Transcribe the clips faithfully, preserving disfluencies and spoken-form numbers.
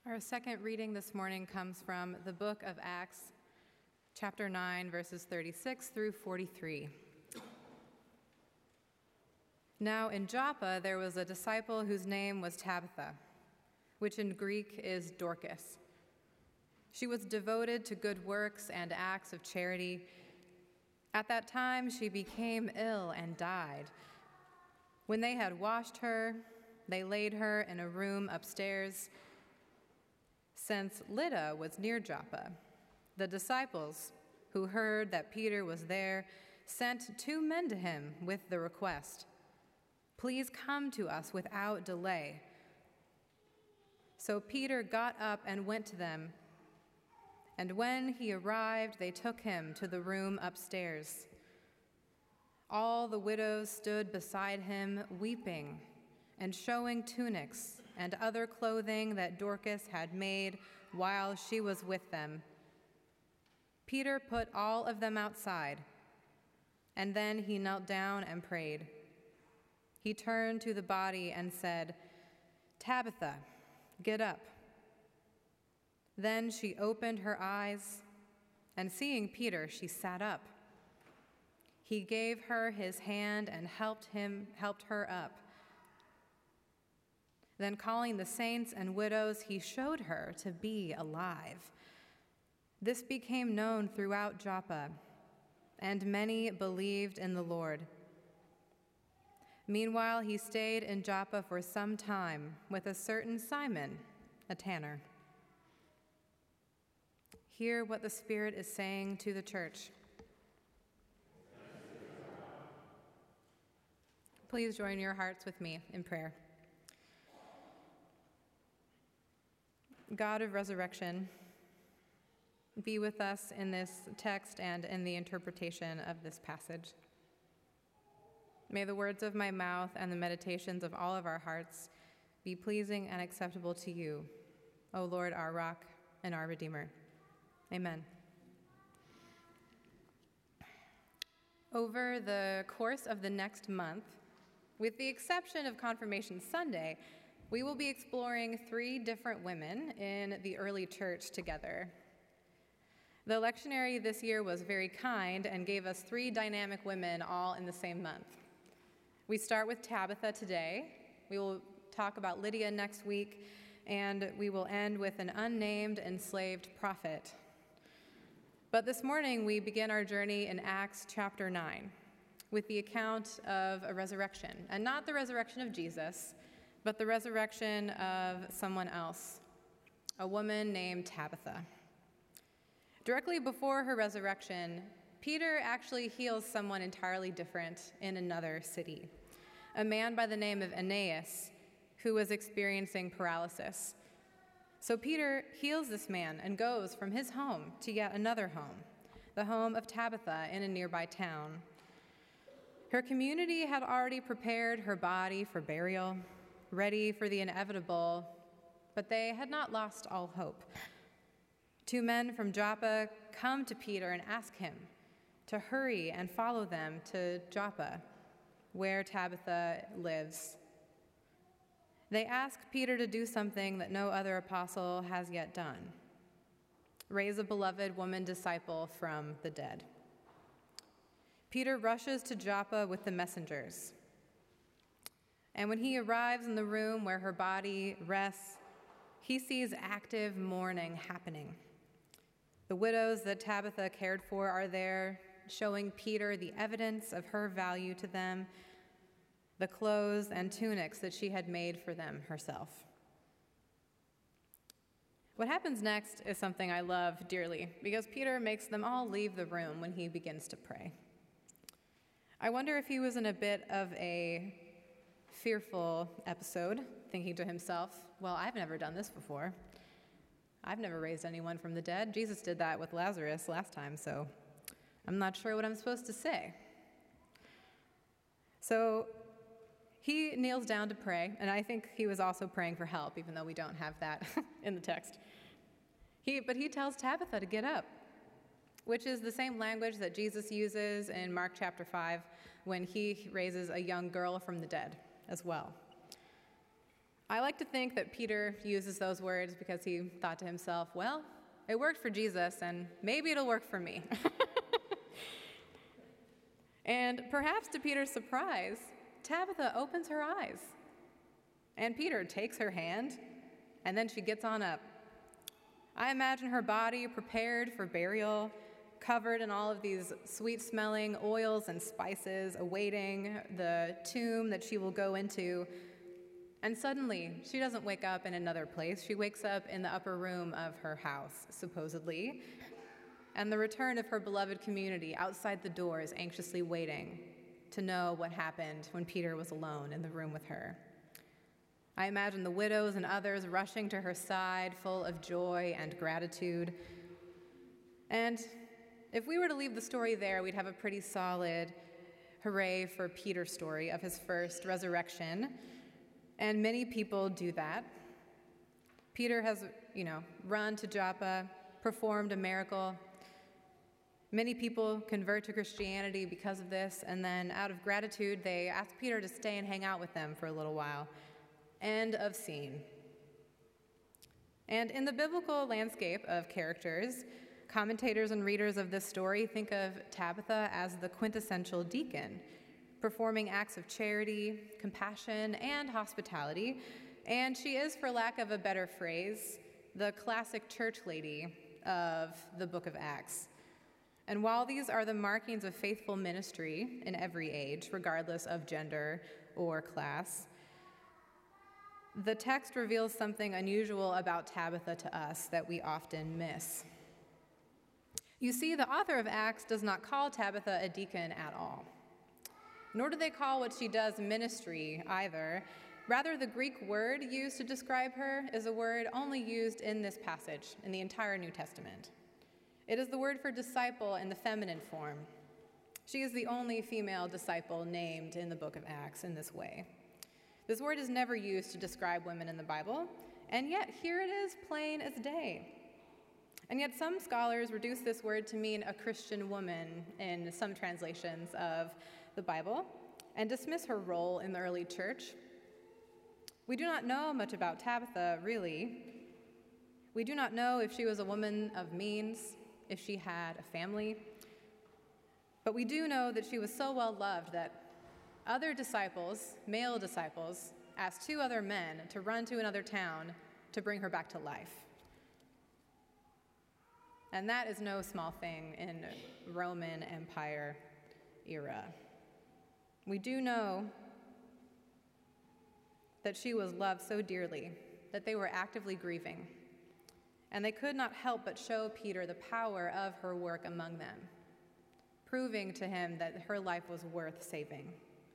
Our second reading this morning comes from the book of Acts, chapter nine, verses thirty-six through forty-three. Now in Joppa there was a disciple whose name was Tabitha, which in Greek is Dorcas. She was devoted to good works and acts of charity. At that time she became ill and died. When they had washed her, they laid her in a room upstairs. Since Lydda was near Joppa, the disciples, who heard that Peter was there, sent two men to him with the request, "Please come to us without delay." So Peter got up and went to them, and when he arrived, they took him to the room upstairs. All the widows stood beside him, weeping and showing tunics and other clothing that Dorcas had made while she was with them. Peter put all of them outside, and then he knelt down and prayed. He turned to the body and said, "Tabitha, get up." Then she opened her eyes, and seeing Peter, she sat up. He gave her his hand and helped him, helped her up. Then calling the saints and widows, he showed her to be alive. This became known throughout Joppa, and many believed in the Lord. Meanwhile, he stayed in Joppa for some time with a certain Simon, a tanner. Hear what the Spirit is saying to the church. Please join your hearts with me in prayer. God of resurrection, be with us in this text and in the interpretation of this passage. May the words of my mouth and the meditations of all of our hearts be pleasing and acceptable to you, O Lord, our rock and our Redeemer. Amen. Over the course of the next month, with the exception of Confirmation Sunday, we will be exploring three different women in the early church together. The lectionary this year was very kind and gave us three dynamic women all in the same month. We start with Tabitha today. We will talk about Lydia next week, and we will end with an unnamed enslaved prophet. But this morning we begin our journey in Acts chapter nine with the account of a resurrection, and not the resurrection of Jesus, but the resurrection of someone else, a woman named Tabitha. Directly before her resurrection, Peter actually heals someone entirely different in another city, a man by the name of Aeneas, who was experiencing paralysis. So Peter heals this man and goes from his home to yet another home, the home of Tabitha in a nearby town. Her community had already prepared her body for burial, ready for the inevitable, but they had not lost all hope. Two men from Joppa come to Peter and ask him to hurry and follow them to Joppa, where Tabitha lives. They ask Peter to do something that no other apostle has yet done: raise a beloved woman disciple from the dead. Peter rushes to Joppa with the messengers. And when he arrives in the room where her body rests, he sees active mourning happening. The widows that Tabitha cared for are there, showing Peter the evidence of her value to them, the clothes and tunics that she had made for them herself. What happens next is something I love dearly, because Peter makes them all leave the room when he begins to pray. I wonder if he was in a bit of a fearful episode, thinking to himself, well, I've never done this before. I've never raised anyone from the dead. Jesus did that with Lazarus last time, so I'm not sure what I'm supposed to say. So he kneels down to pray, and I think he was also praying for help, even though we don't have that in the text. He, but he tells Tabitha to get up, which is the same language that Jesus uses in Mark chapter five when he raises a young girl from the dead as well. I like to think that Peter uses those words because he thought to himself, well, it worked for Jesus, and maybe it'll work for me. And perhaps to Peter's surprise, Tabitha opens her eyes. And Peter takes her hand, and then she gets on up. I imagine her body prepared for burial, covered in all of these sweet-smelling oils and spices, awaiting the tomb that she will go into. And suddenly, she doesn't wake up in another place. She wakes up in the upper room of her house, supposedly, and the return of her beloved community outside the doors, anxiously waiting to know what happened when Peter was alone in the room with her. I imagine the widows and others rushing to her side, full of joy and gratitude. And if we were to leave the story there, we'd have a pretty solid hooray for Peter's story of his first resurrection. And many people do that. Peter has, you know, run to Joppa, performed a miracle. Many people convert to Christianity because of this, and then out of gratitude, they ask Peter to stay and hang out with them for a little while. End of scene. And in the biblical landscape of characters, commentators and readers of this story think of Tabitha as the quintessential deacon, performing acts of charity, compassion, and hospitality. And she is, for lack of a better phrase, the classic church lady of the book of Acts. And while these are the markings of faithful ministry in every age, regardless of gender or class, the text reveals something unusual about Tabitha to us that we often miss. You see, the author of Acts does not call Tabitha a deacon at all, nor do they call what she does ministry either. Rather, the Greek word used to describe her is a word only used in this passage in the entire New Testament. It is the word for disciple in the feminine form. She is the only female disciple named in the book of Acts in this way. This word is never used to describe women in the Bible, and yet here it is plain as day. And yet some scholars reduce this word to mean a Christian woman in some translations of the Bible and dismiss her role in the early church. We do not know much about Tabitha, really. We do not know if she was a woman of means, if she had a family, but we do know that she was so well loved that other disciples, male disciples, asked two other men to run to another town to bring her back to life. And that is no small thing in Roman Empire era. We do know that she was loved so dearly that they were actively grieving, and they could not help but show Peter the power of her work among them, proving to him that her life was worth saving.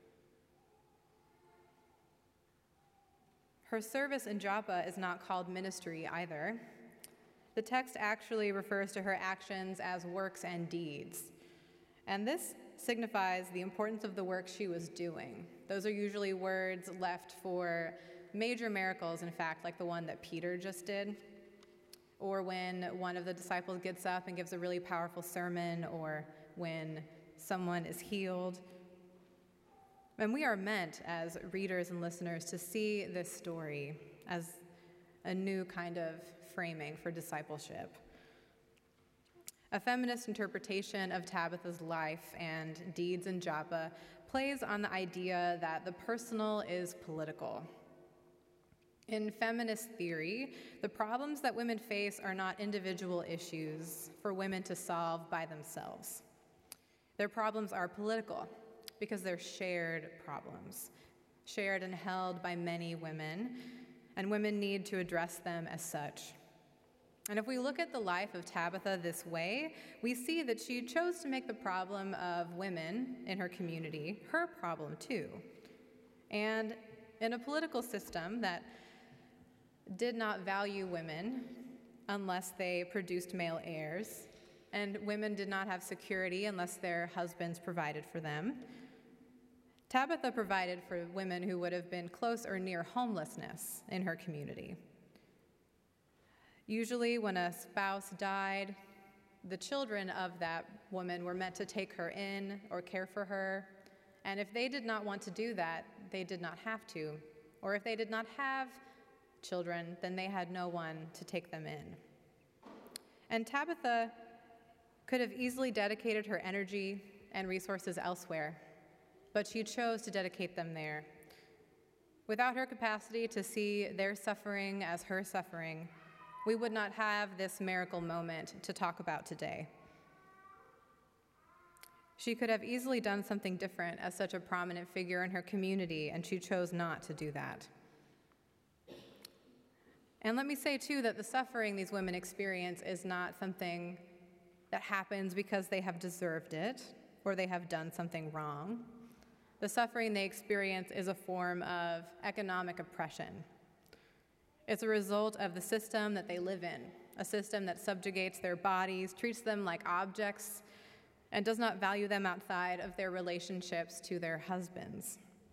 Her service in Joppa is not called ministry either. The text actually refers to her actions as works and deeds, and this signifies the importance of the work she was doing. Those are usually words left for major miracles, in fact, like the one that Peter just did, or when one of the disciples gets up and gives a really powerful sermon, or when someone is healed. And we are meant as readers and listeners to see this story as a new kind of framing for discipleship. A feminist interpretation of Tabitha's life and deeds in Joppa plays on the idea that the personal is political. In feminist theory, the problems that women face are not individual issues for women to solve by themselves. Their problems are political because they're shared problems, shared and held by many women, and women need to address them as such. And if we look at the life of Tabitha this way, we see that she chose to make the problem of women in her community her problem too. And in a political system that did not value women unless they produced male heirs, and women did not have security unless their husbands provided for them, Tabitha provided for women who would have been close or near homelessness in her community. Usually when a spouse died, the children of that woman were meant to take her in or care for her, and if they did not want to do that, they did not have to. Or if they did not have children, then they had no one to take them in. And Tabitha could have easily dedicated her energy and resources elsewhere, but she chose to dedicate them there. Without her capacity to see their suffering as her suffering, we would not have this miracle moment to talk about today. She could have easily done something different as such a prominent figure in her community, and she chose not to do that. And let me say, too, that the suffering these women experience is not something that happens because they have deserved it or they have done something wrong. The suffering they experience is a form of economic oppression. It's a result of the system that they live in, a system that subjugates their bodies, treats them like objects, and does not value them outside of their relationships to their husbands.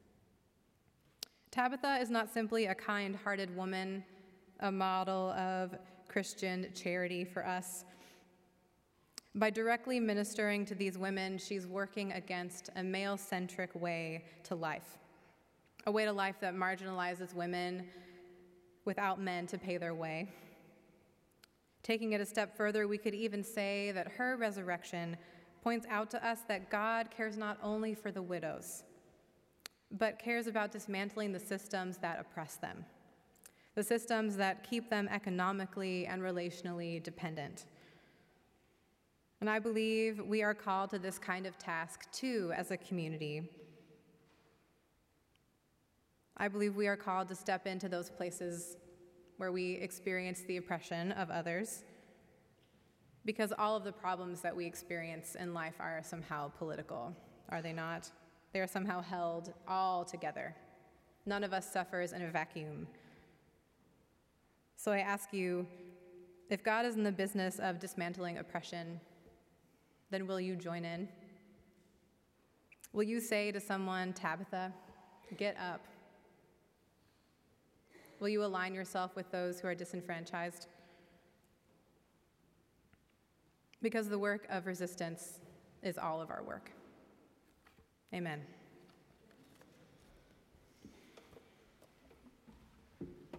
Tabitha is not simply a kind-hearted woman, a model of Christian charity for us. By directly ministering to these women, she's working against a male-centric way to life, a way to life that marginalizes women without men to pay their way. Taking it a step further, we could even say that her resurrection points out to us that God cares not only for the widows, but cares about dismantling the systems that oppress them, the systems that keep them economically and relationally dependent. And I believe we are called to this kind of task, too, as a community. I believe we are called to step into those places where we experience the oppression of others, because all of the problems that we experience in life are somehow political, are they not? They are somehow held all together. None of us suffers in a vacuum. So I ask you, if God is in the business of dismantling oppression, then will you join in? Will you say to someone, Tabitha, get up? Will you align yourself with those who are disenfranchised? Because the work of resistance is all of our work. Amen.